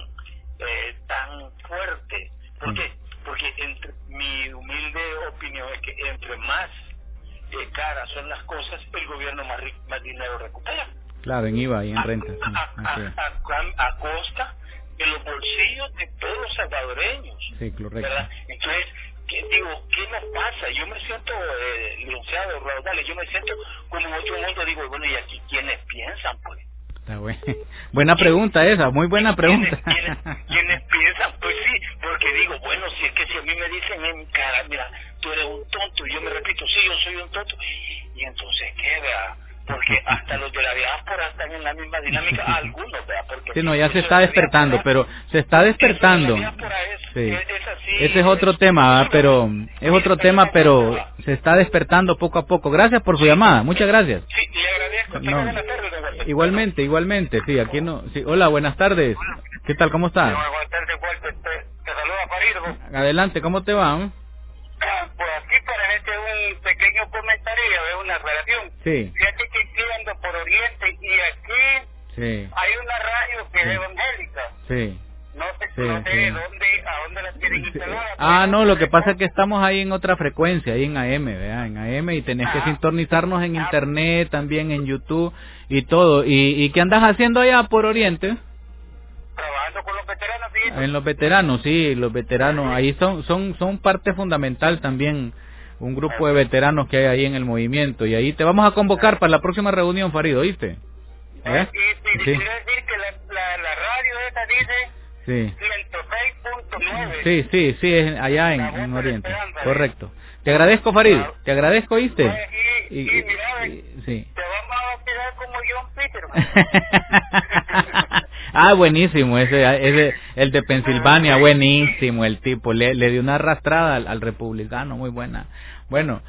tan fuerte. ¿Por qué? Porque mi humilde opinión es que entre más caras son las cosas, el gobierno más dinero recupera. Claro, en IVA y en renta. A costa de los bolsillos de todos los salvadoreños. Sí, correcto. ¿Verdad? Entonces, ¿qué nos pasa? Yo me siento, licenciado Raudales, yo me siento como en otro mundo. Digo, bueno, ¿y aquí quiénes piensan, pues? Está bueno. Buena pregunta esa, muy buena pregunta. ¿Quiénes piensan? Pues sí, porque digo, bueno, si es que si a mí me dicen en cara, mira, tú eres un tonto, y yo me repito, sí, yo soy un tonto, y entonces, ¿qué, vea? Porque hasta los de la diáspora están en la misma dinámica, algunos, ¿verdad? Porque sí, no, ya se está despertando, pero se está despertando. Sí. Ese es otro tema, pero es otro tema, pero se está despertando poco a poco. Gracias por su llamada, muchas gracias. Sí, le agradezco. No. Buenas tardes, don Walter. Igualmente, sí, aquí no. Sí, hola, buenas tardes. ¿Qué tal, cómo estás? Buenas tardes, Walter. Te saluda Farid. Adelante, ¿cómo te va? Pues aquí para un pequeño comentario, una aclaración. Sí. Fíjate que aquí ando por Oriente y aquí hay una radio que es evangélica. Sí. No sé a dónde la tienen instalada. No, lo que pasa es que estamos ahí en otra frecuencia, ahí en AM, ¿verdad? En AM, y tenés que sintonizarnos en internet, también en YouTube y todo. ¿Y qué andas haciendo allá por Oriente? Trabajando con los veteranos, ¿sí? En los veteranos, sí, los veteranos, ahí son parte fundamental también, un grupo de veteranos que hay ahí en el movimiento, y ahí te vamos a convocar para la próxima reunión, Farid, ¿oíste? Y quiero decir que la radio esta dice 106.9. Sí, es allá en Oriente, correcto. Te agradezco, Farid, te agradezco, ¿oíste? Y mira, sí. Te vamos a quedar como John Peterman. Buenísimo, ese el de Pensilvania, buenísimo el tipo, le dio una arrastrada al republicano, muy buena. Bueno,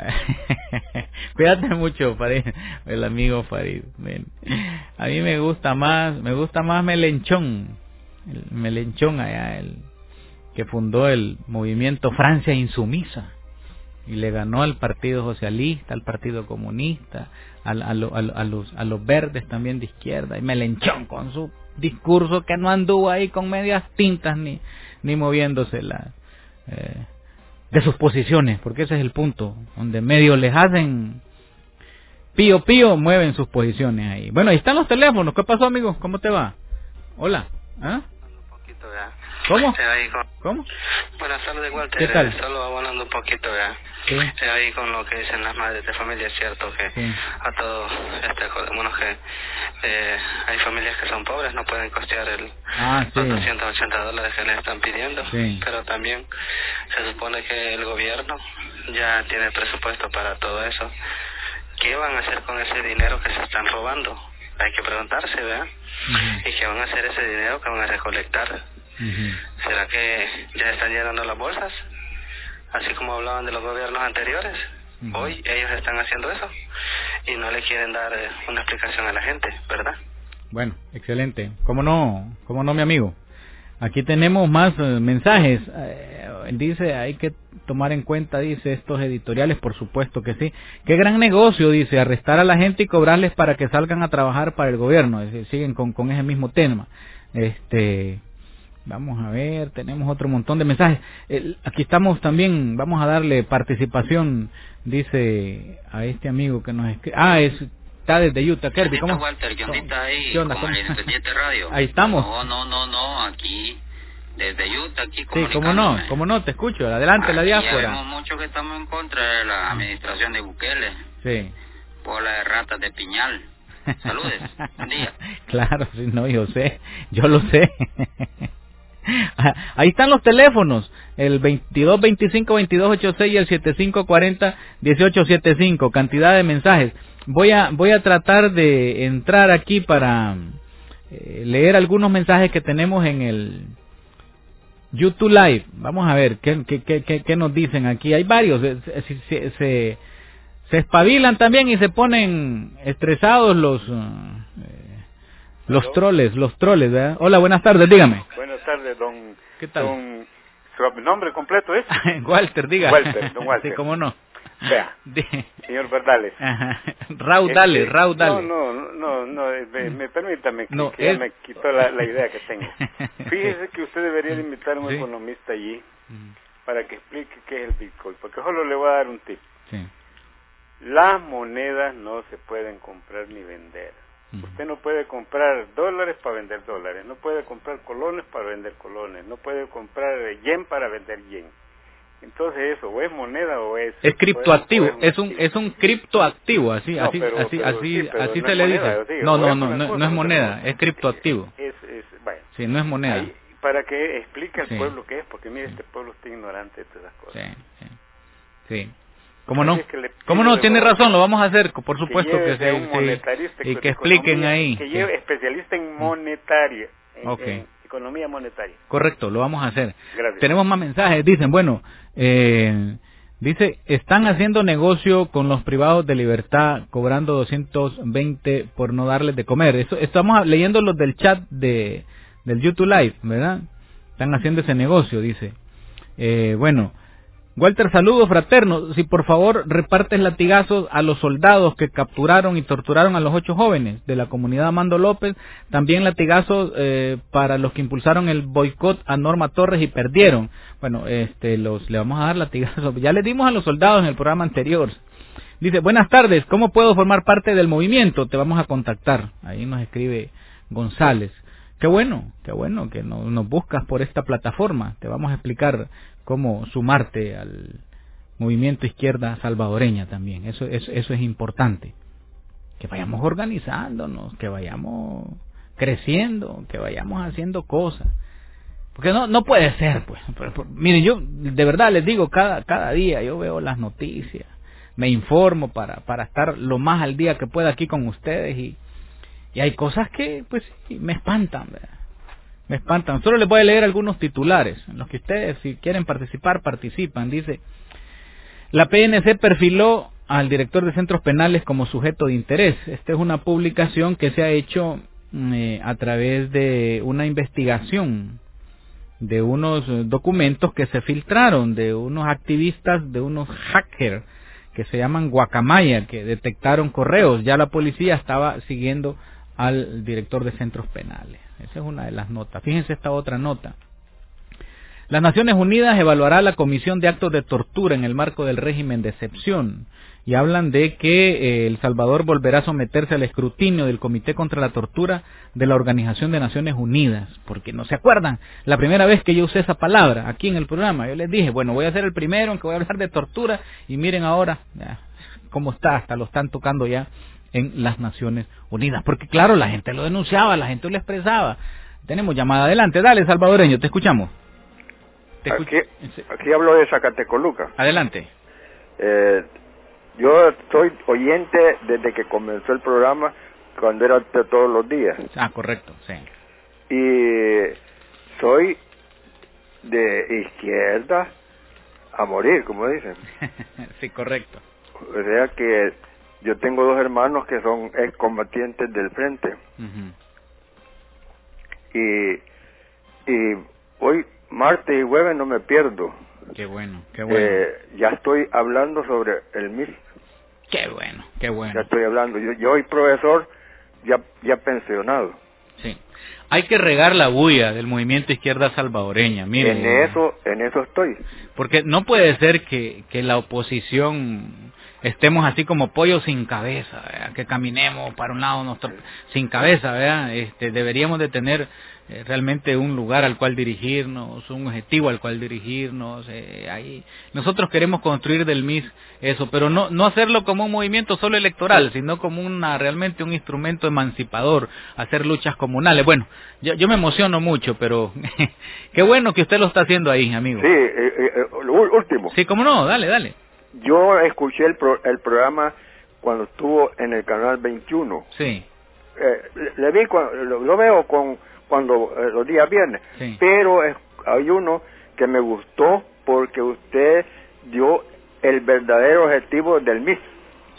cuídate mucho, Farid, el amigo Farid. A mí me gusta más Melenchón, el Melenchón allá, el que fundó el movimiento Francia Insumisa y le ganó al Partido Socialista, al Partido Comunista, a los verdes también de izquierda, y Melenchón con su discurso que no anduvo ahí con medias tintas ni moviéndose de sus posiciones, porque ese es el punto, donde medio les hacen pío, mueven sus posiciones ahí. Bueno, ahí están los teléfonos. ¿Qué pasó, amigo? ¿Cómo te va? Hola. ¿Cómo? ¿Cómo? Buenas tardes, Walter. ¿Qué tal? Solo abonando un poquito, ¿verdad? Sí. Ahí con lo que dicen las madres de familia, es cierto que a todos, bueno, que hay familias que son pobres, no pueden costear los $280 que les están pidiendo, pero también se supone que el gobierno ya tiene presupuesto para todo eso. ¿Qué van a hacer con ese dinero que se están robando? Hay que preguntarse, ¿verdad? ¿Y qué van a hacer ese dinero que van a recolectar? ¿Será que ya están llenando las bolsas? Así como hablaban de los gobiernos anteriores. Hoy ellos están haciendo eso y no le quieren dar una explicación a la gente, ¿verdad? Bueno, excelente. ¿Cómo no, mi amigo? Aquí tenemos más mensajes. Dice, hay que tomar en cuenta, dice, estos editoriales, por supuesto que sí. Qué gran negocio, dice, arrestar a la gente y cobrarles para que salgan a trabajar para el gobierno. Es decir, siguen con ese mismo tema. Vamos a ver, tenemos otro montón de mensajes. Aquí estamos también, vamos a darle participación, dice, a este amigo que nos escribe. Está desde Utah, Kirby. ¿Cómo? Walter, ¿qué onda ahí? ¿Qué onda? Con el Independiente Radio. Ahí estamos. No, aquí, desde Utah, aquí Sí, cómo no, te escucho. Adelante, la diáspora. Vemos mucho que estamos en contra de la administración de Bukele. Sí. Por las ratas de Piñal. Saludes, buen día. Claro, sí, no, yo lo sé. Ahí están los teléfonos, el 2225-2286 y el 7540-1875, cantidad de mensajes. Voy a tratar de entrar aquí para leer algunos mensajes que tenemos en el YouTube Live. Vamos a ver qué nos dicen aquí. Hay varios, Se espabilan también y se ponen estresados los troles, ¿verdad? Hola, buenas tardes, dígame. Buenas tardes, don... ¿Qué tal? ¿Su nombre completo es? Walter, diga. Don Walter. Sí, cómo no. Vea, señor Verdales. Raudales. Permítame, que ya me quitó la idea que tengo. Fíjese que usted debería invitar a un economista allí para que explique qué es el Bitcoin, porque solo le voy a dar un tip. Sí. Las monedas no se pueden comprar ni vender. Usted no puede comprar dólares para vender dólares, no puede comprar colones para vender colones, no puede comprar yen para vender yen. Entonces eso, o es moneda o es... Es criptoactivo, es un criptoactivo, así se le dice. No es moneda, es criptoactivo. Sí, no es moneda. Ahí, para que explique al pueblo qué es, porque mire, este pueblo está ignorante de todas esas cosas. Sí. ¿Cómo no? Tiene razón, lo vamos a hacer, por supuesto que y que expliquen ahí. Que lleve especialista en monetaria, en economía monetaria. Correcto, lo vamos a hacer. Gracias. Tenemos más mensajes, dicen, dice, están haciendo negocio con los privados de libertad, cobrando 220 por no darles de comer. Eso estamos leyendo los del chat del YouTube Live, ¿verdad? Están haciendo ese negocio, dice. Walter, saludos fraternos. Si por favor repartes latigazos a los soldados que capturaron y torturaron a los 8 jóvenes de la comunidad Amando López, también latigazos para los que impulsaron el boicot a Norma Torres y perdieron. Bueno, le vamos a dar latigazos. Ya le dimos a los soldados en el programa anterior. Dice, buenas tardes, ¿cómo puedo formar parte del movimiento? Te vamos a contactar. Ahí nos escribe González. Qué bueno que nos buscas por esta plataforma. Te vamos a explicar cómo sumarte al movimiento izquierda salvadoreña también. Eso es importante. Que vayamos organizándonos, que vayamos creciendo, que vayamos haciendo cosas. Porque no puede ser, pues. Miren, yo de verdad les digo, cada día yo veo las noticias, me informo para estar lo más al día que pueda aquí con ustedes y hay cosas que, pues, me espantan, ¿verdad? Me espantan. Solo les voy a leer algunos titulares, en los que ustedes, si quieren participar, participan. Dice, la PNC perfiló al director de centros penales como sujeto de interés. Esta es una publicación que se ha hecho a través de una investigación de unos documentos que se filtraron de unos activistas, de unos hackers que se llaman Guacamaya, que detectaron correos. Ya la policía estaba siguiendo al director de centros penales. Esa es una de las notas. Fíjense esta otra nota. Las Naciones Unidas evaluará la comisión de actos de tortura en el marco del régimen de excepción. Y hablan de que El Salvador volverá a someterse al escrutinio del Comité contra la Tortura de la Organización de Naciones Unidas. Porque no se acuerdan, la primera vez que yo usé esa palabra aquí en el programa, yo les dije, bueno, voy a ser el primero en que voy a hablar de tortura. Y miren ahora cómo está, hasta lo están tocando ya en las Naciones Unidas, porque claro, la gente lo denunciaba, la gente lo expresaba. Tenemos llamada, adelante, dale salvadoreño, te escuchamos. Aquí hablo de Zacatecoluca. Adelante. Yo soy oyente desde que comenzó el programa, cuando era de todos los días. Correcto, sí. Y soy de izquierda a morir, como dicen. Sí, correcto. O sea que yo tengo 2 hermanos que son excombatientes del frente. Y hoy, martes y jueves, no me pierdo. Qué bueno. Ya estoy hablando sobre el MIS. Qué bueno. Ya estoy hablando. Yo soy profesor ya pensionado. Sí. Hay que regar la bulla del movimiento izquierda salvadoreña. Miren, en eso estoy. Porque no puede ser que la oposición estemos así como pollos sin cabeza, ¿verdad? Que caminemos para un lado sin cabeza, ¿verdad? Deberíamos de tener realmente un lugar al cual dirigirnos, un objetivo al cual dirigirnos. Ahí nosotros queremos construir del MIS eso, pero no hacerlo como un movimiento solo electoral, sino como realmente un instrumento emancipador, hacer luchas comunales. Bueno, yo me emociono mucho, pero qué bueno que usted lo está haciendo ahí, amigo. Sí, último. Sí, cómo no, dale. Yo escuché el programa cuando estuvo en el canal 21. Sí. Le vi lo veo cuando los días viernes. Sí. Pero hay uno que me gustó porque usted dio el verdadero objetivo del MIS.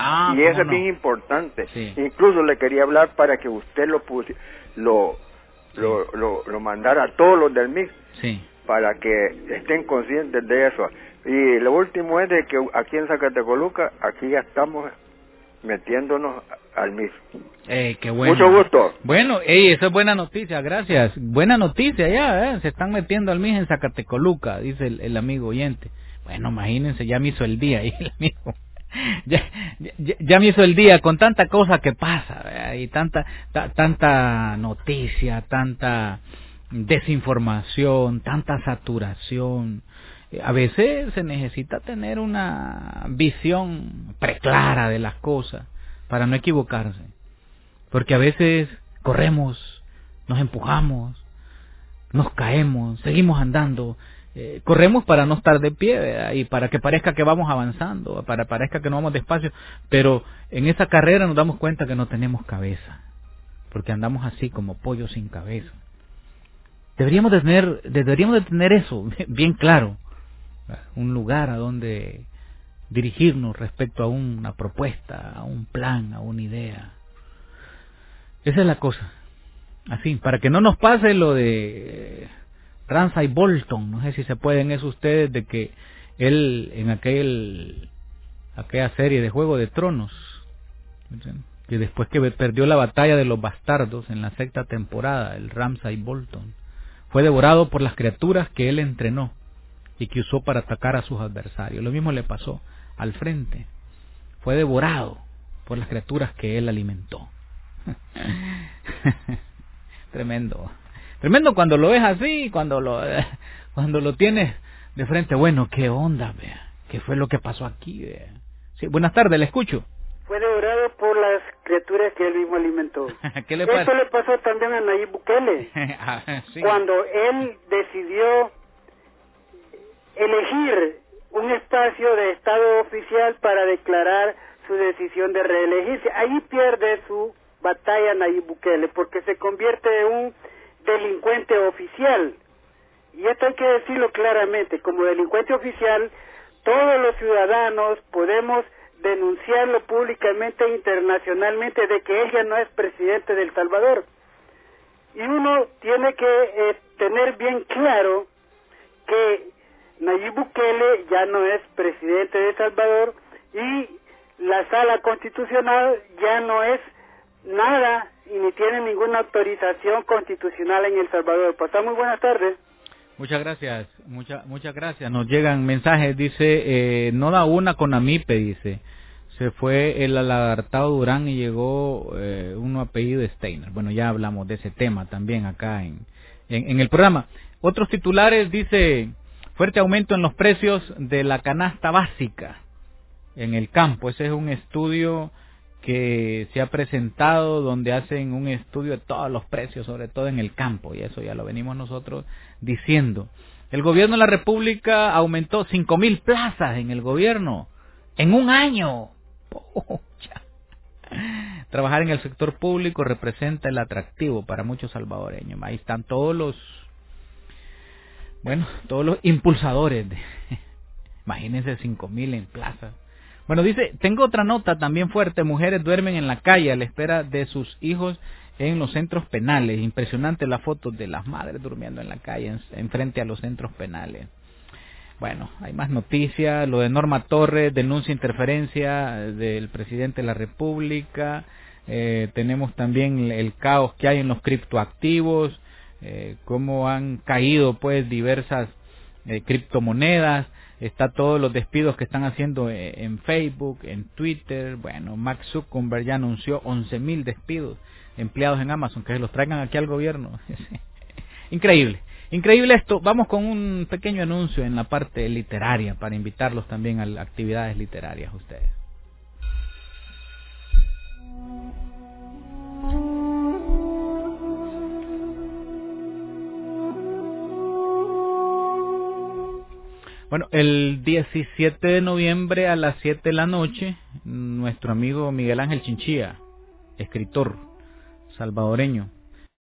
y eso es bien importante. Incluso le quería hablar para que usted lo mandara a todos los del MIX, para que estén conscientes de eso. Y lo último es de que aquí en Zacatecoluca, aquí ya estamos metiéndonos al MIX. Qué bueno. Mucho gusto. Bueno, eso es buena noticia, gracias. Buena noticia ya, se están metiendo al MIX en Zacatecoluca, dice el amigo oyente. Bueno, imagínense, ya me hizo el día ahí el amigo. Ya me hizo el día con tanta cosa que pasa, ¿verdad? Y tanta noticia, tanta desinformación, tanta saturación. A veces se necesita tener una visión preclara de las cosas para no equivocarse, porque a veces corremos, nos empujamos, nos caemos, seguimos andando. Corremos para no estar de pie, ¿verdad? Y para que parezca que vamos avanzando, para que parezca que no vamos despacio, pero en esa carrera nos damos cuenta que no tenemos cabeza, porque andamos así como pollos sin cabeza. Deberíamos de tener eso bien claro, ¿verdad? Un lugar a donde dirigirnos respecto a una propuesta, a un plan, a una idea. Esa es la cosa, así, para que no nos pase lo de Ramsay Bolton, no sé si se pueden eso ustedes, de que él en aquella serie de Juego de Tronos, que después que perdió la batalla de los bastardos en la 6ª temporada, el Ramsay Bolton fue devorado por las criaturas que él entrenó y que usó para atacar a sus adversarios. Lo mismo le pasó al frente, fue devorado por las criaturas que él alimentó. Tremendo cuando lo ves así, cuando lo tienes de frente. Bueno, qué onda, vea, qué fue lo que pasó aquí, vea. Sí, buenas tardes, le escucho. Fue devorado por las criaturas que él mismo alimentó. ¿Qué le pasa? Eso le pasó también a Nayib Bukele, sí. Cuando él decidió elegir un espacio de estado oficial para declarar su decisión de reelegirse. Ahí pierde su batalla Nayib Bukele, porque se convierte en un delincuente oficial, y esto hay que decirlo claramente. Como delincuente oficial, todos los ciudadanos podemos denunciarlo públicamente e internacionalmente de que él ya no es presidente de El Salvador, y uno tiene que tener bien claro que Nayib Bukele ya no es presidente de El Salvador, y la Sala Constitucional ya no es nada y ni tiene ninguna autorización constitucional en El Salvador. Pasamos muy buenas tardes. Muchas gracias, muchas gracias. Nos llegan mensajes, dice, no da una con Amipe, dice. Se fue el Lagartado Durán y llegó uno apellido Steiner. Bueno, ya hablamos de ese tema también acá en el programa. Otros titulares, dice, fuerte aumento en los precios de la canasta básica en el campo. Ese es un estudio que se ha presentado, donde hacen un estudio de todos los precios, sobre todo en el campo, y eso ya lo venimos nosotros diciendo. El gobierno de la República aumentó 5,000 plazas en el gobierno en un año. Pucha. Trabajar en el sector público representa el atractivo para muchos salvadoreños. Ahí están todos los impulsadores. Imagínense 5,000 en plazas. Bueno, dice, tengo otra nota también fuerte. Mujeres duermen en la calle a la espera de sus hijos en los centros penales. Impresionante la foto de las madres durmiendo en la calle en frente a los centros penales. Bueno, hay más noticias. Lo de Norma Torres, denuncia interferencia del presidente de la República. Tenemos también el caos que hay en los criptoactivos, cómo han caído pues diversas criptomonedas. Está todos los despidos que están haciendo en Facebook, en Twitter. Bueno, Mark Zuckerberg ya anunció 11,000 despidos de empleados en Amazon, que se los traigan aquí al gobierno. Increíble esto. Vamos con un pequeño anuncio en la parte literaria para invitarlos también a actividades literarias ustedes. Bueno, el 17 de noviembre a las 7 de la noche, nuestro amigo Miguel Ángel Chinchilla, escritor salvadoreño,